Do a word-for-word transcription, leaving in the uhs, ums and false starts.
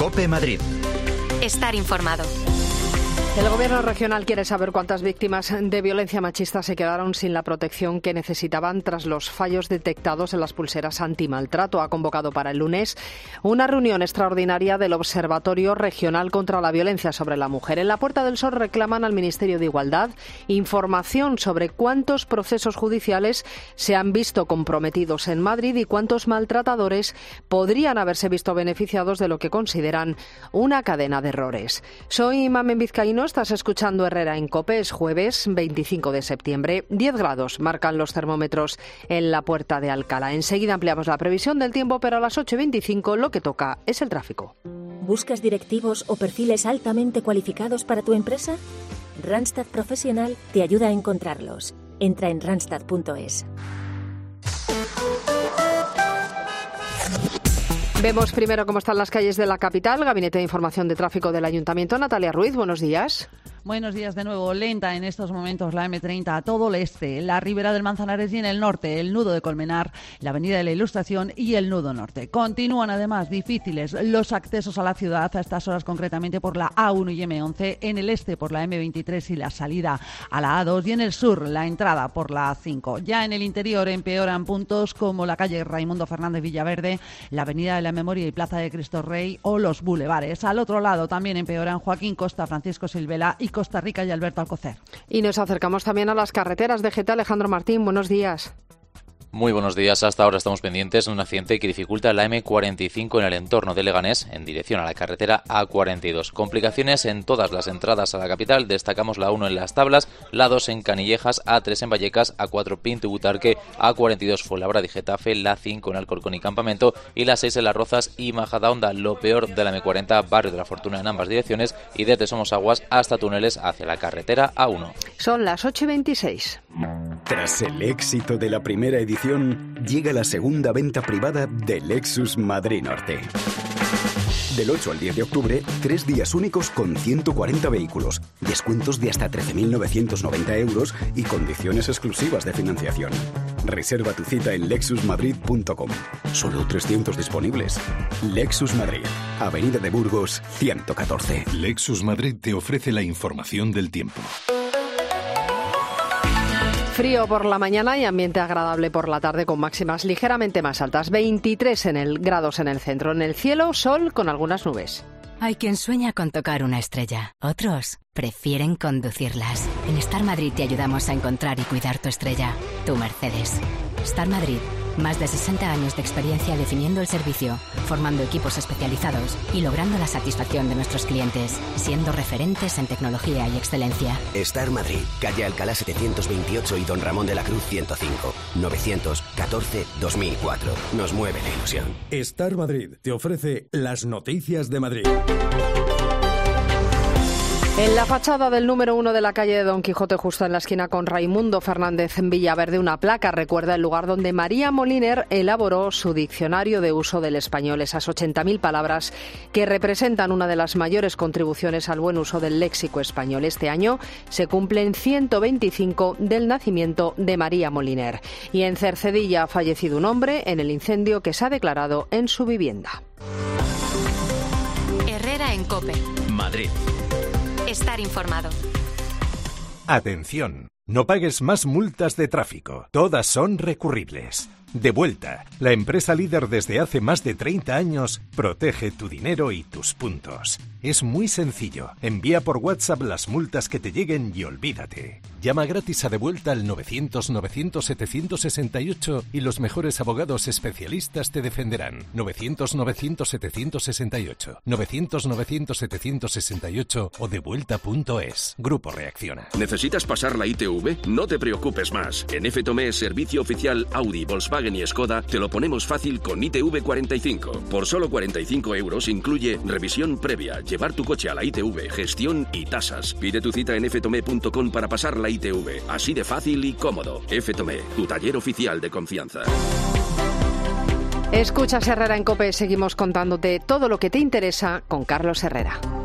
COPE Madrid. Estar informado. El Gobierno regional quiere saber cuántas víctimas de violencia machista se quedaron sin la protección que necesitaban tras los fallos detectados en las pulseras antimaltrato. Ha convocado para el lunes una reunión extraordinaria del Observatorio Regional contra la Violencia sobre la Mujer. En la Puerta del Sol reclaman al Ministerio de Igualdad información sobre cuántos procesos judiciales se han visto comprometidos en Madrid y cuántos maltratadores podrían haberse visto beneficiados de lo que consideran una cadena de errores. Soy Mamen Vizcaíno. Estás escuchando Herrera en COPE. Es jueves veinticinco de septiembre. diez grados marcan los termómetros en la Puerta de Alcalá. Enseguida ampliamos la previsión del tiempo, pero a las ocho y veinticinco lo que toca es el tráfico. ¿Buscas directivos o perfiles altamente cualificados para tu empresa? Randstad Profesional te ayuda a encontrarlos. Entra en randstad punto es. Vemos primero cómo están las calles de la capital. Gabinete de Información de Tráfico del Ayuntamiento. Natalia Ruiz, buenos días. Buenos días de nuevo. Lenta en estos momentos la eme treinta a todo el este, la Ribera del Manzanares y en el norte, el nudo de Colmenar, la Avenida de la Ilustración y el nudo norte. Continúan además difíciles los accesos a la ciudad a estas horas, concretamente por la A uno y eme once, en el este por la eme veintitrés y la salida a la A dos y en el sur la entrada por la A cinco. Ya en el interior empeoran puntos como la calle Raimundo Fernández Villaverde, la Avenida de la Memoria y Plaza de Cristo Rey o los bulevares. Al otro lado también empeoran Joaquín Costa, Francisco Silvela y Costa Rica y Alberto Alcocer. Y nos acercamos también a las carreteras de G T. Alejandro Martín, buenos días. Muy buenos días. Hasta ahora estamos pendientes de un accidente que dificulta la eme cuarenta y cinco en el entorno de Leganés en dirección a la carretera A cuarenta y dos. Complicaciones en todas las entradas a la capital. Destacamos la uno en Las Tablas, la dos en Canillejas, A tres en Vallecas, A cuatro Pinto y Butarque, A cuarenta y dos Fuenlabrada y Getafe, la cinco en Alcorcón y Campamento y la seis en Las Rozas y Majadahonda. Lo peor de la eme cuarenta, Barrio de la Fortuna en ambas direcciones y desde Somosaguas hasta túneles hacia la carretera A uno. Son las ocho y veintiséis. Tras el éxito de la primera edición, llega la segunda venta privada de Lexus Madrid Norte. Del ocho al diez de octubre, tres días únicos con ciento cuarenta vehículos, descuentos de hasta trece mil novecientos noventa euros y condiciones exclusivas de financiación. Reserva tu cita en lexus madrid punto com. Solo trescientos disponibles. Lexus Madrid, Avenida de Burgos, ciento catorce. Lexus Madrid te ofrece la información del tiempo. Frío por la mañana y ambiente agradable por la tarde con máximas ligeramente más altas. veintitrés en el, grados en el centro. En el cielo, sol con algunas nubes. Hay quien sueña con tocar una estrella. Otros prefieren conducirlas. En Star Madrid te ayudamos a encontrar y cuidar tu estrella. Tu Mercedes. Star Madrid. Más de sesenta años de experiencia definiendo el servicio, formando equipos especializados y logrando la satisfacción de nuestros clientes, siendo referentes en tecnología y excelencia. Star Madrid, calle Alcalá setecientos veintiocho y Don Ramón de la Cruz ciento cinco, novecientos catorce dos mil cuatro. Nos mueve la ilusión. Star Madrid te ofrece las noticias de Madrid. En la fachada del número uno de la calle de Don Quijote, justo en la esquina con Raimundo Fernández en Villaverde, una placa recuerda el lugar donde María Moliner elaboró su diccionario de uso del español, esas ochenta mil palabras que representan una de las mayores contribuciones al buen uso del léxico español. Este año se cumplen ciento veinticinco del nacimiento de María Moliner. Y en Cercedilla ha fallecido un hombre en el incendio que se ha declarado en su vivienda. Herrera en COPE. Madrid. Estar informado. Atención, no pagues más multas de tráfico. Todas son recurribles. Devuelta, la empresa líder desde hace más de treinta años, protege tu dinero y tus puntos. Es muy sencillo. Envía por WhatsApp las multas que te lleguen y olvídate. Llama gratis a Devuelta al novecientos novecientos setecientos sesenta y ocho y los mejores abogados especialistas te defenderán. novecientos novecientos setecientos sesenta y ocho, novecientos novecientos setecientos sesenta y ocho o devuelta punto es. Grupo Reacciona. ¿Necesitas pasar la I T V? No te preocupes más. En F Tomé, servicio oficial Audi, Volkswagen y Skoda, te lo ponemos fácil con I T V cuarenta y cinco. Por solo cuarenta y cinco euros incluye revisión previa, llevar tu coche a la I T V, gestión y tasas. Pide tu cita en f tomé punto com para pasar la I T V. Así de fácil y cómodo. F Tomé, tu taller oficial de confianza. Escuchas Herrera en COPE. Seguimos contándote todo lo que te interesa con Carlos Herrera.